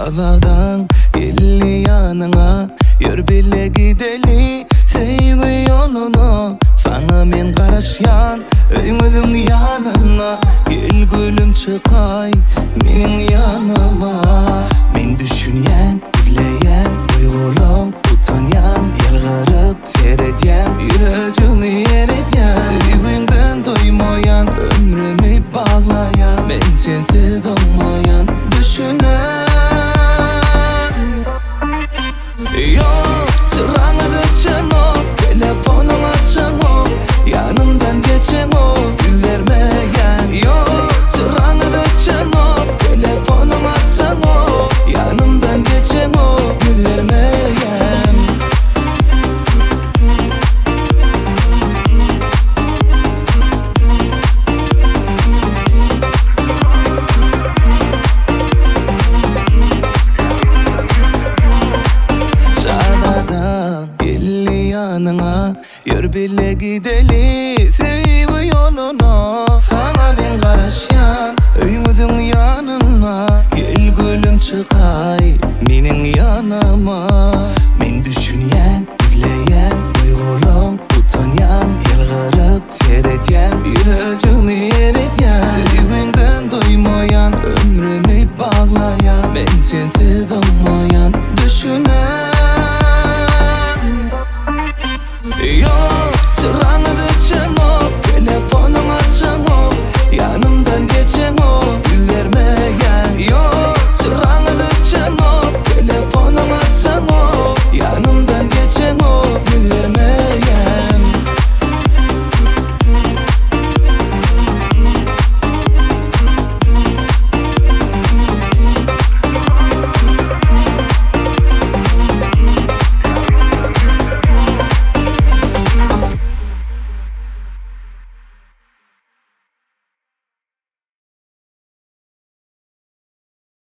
Çağladan gelli yanına, yürü bile gideli sevgi yolunu. Sana men karışyan öňüzüm yanına, gel gülüm çıkay menin yanıma. Men düşünýän, izleýän, uygulum utanýan, ýalgaryp seredýän, ýüregimi eredýän. Sevgiňden doýmaýan, ömrümi baglaýan, men sensiz olmaýan düşünen. Yok, çırağıdı canım, telefonum açın o, yanımdan geçen o, gül vermeyen. Yok, çırağıdı canım, telefonum açın o, yanımdan geçen o, gül vermeyen. Gelli yanına, yürü bile gideli sevgi yoluna. Sana men karışyan öňüzüm yanına, gel gülüm çıkay menin yanıma. Men düşünýän, izleýän, uygulum utanýan, ýalgaryp seredýän, ýüregimi eredýän. Sevgiňden doýmaýan, ömrümi baglaýan, men sensiz olmaýan